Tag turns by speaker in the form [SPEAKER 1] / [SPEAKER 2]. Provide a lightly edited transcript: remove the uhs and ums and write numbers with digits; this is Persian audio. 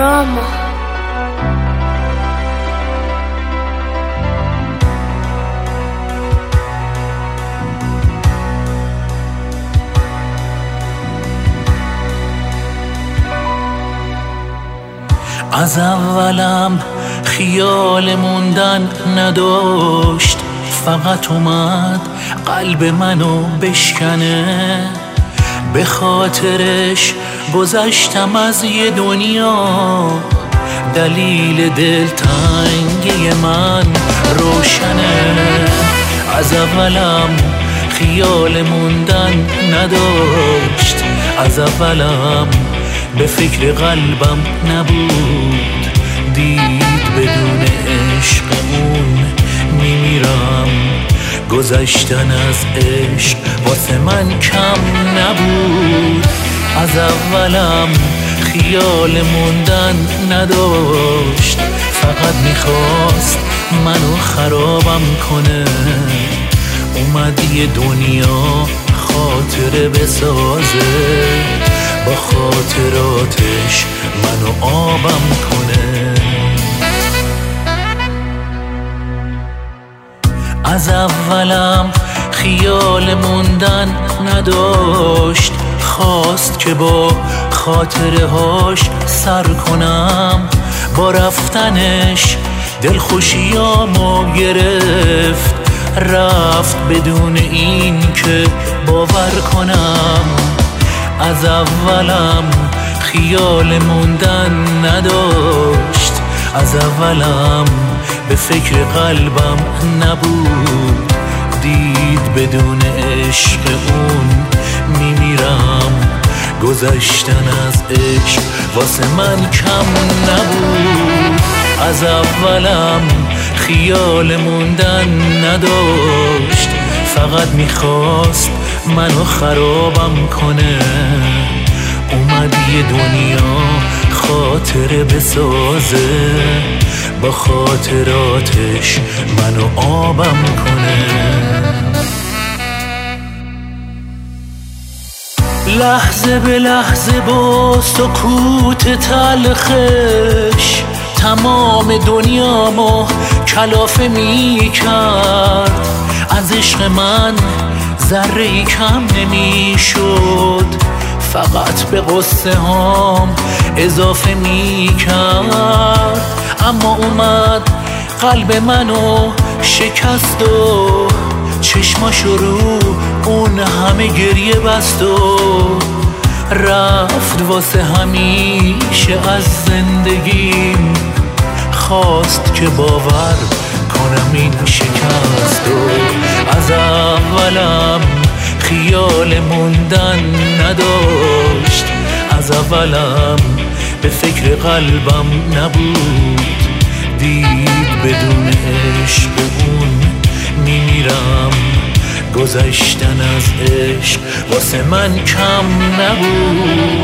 [SPEAKER 1] Rama.
[SPEAKER 2] از اولم خیال موندن نداشت، فقط اومد قلب منو بشکنه. به خاطرش گذشتم از یه دنیا، دلیل دلتنگی من روشنه. از اولم خیال موندن نداشت، از اولم به فکر قلبم نبود. دید بدون عشق اون میمیرم، گذشتن از عشق واسه من کم نبود. از اولم خیال موندن نداشت، فقط میخواست منو خرابم کنه. اومد یه دنیا خاطره بسازه، با خاطراتش منو آبم کنه. از اولم خیال موندن نداشت، خواست که با خاطره هاش سر کنم. با رفتنش دلخوشیامو گرفت، رفت بدون این که باور کنم. از اولم خیال موندن نداشت، از اولم به فکر قلبم نبود. دید بدون عشق اون میمیرم، گذشتن از عشق واسه من کم نبود. از اولم خیال موندن نداشت، فقط میخواست منو خرابم کنه. اومد یه دنیا خاطره بسازه، با خاطراتش منو آبم کنه. لحظه به لحظه با سکوت تلخش تمام دنیامو کلافه می کرد. از عشق من ذره‌ای کم نمی شد، فقط به قصه هام اضافه می کرد. اما اومد قلب منو شکست و چشماشو رو اون همه گریه بست و رفت واسه همیشه از زندگیم. خواست که باور کنم این شکست و از اولم خیال موندن نداشت، از اولم به فکر قلبم نبود. دید بدون عشق اون میمیرم، گذشتن از عشق واسه من کم نبود.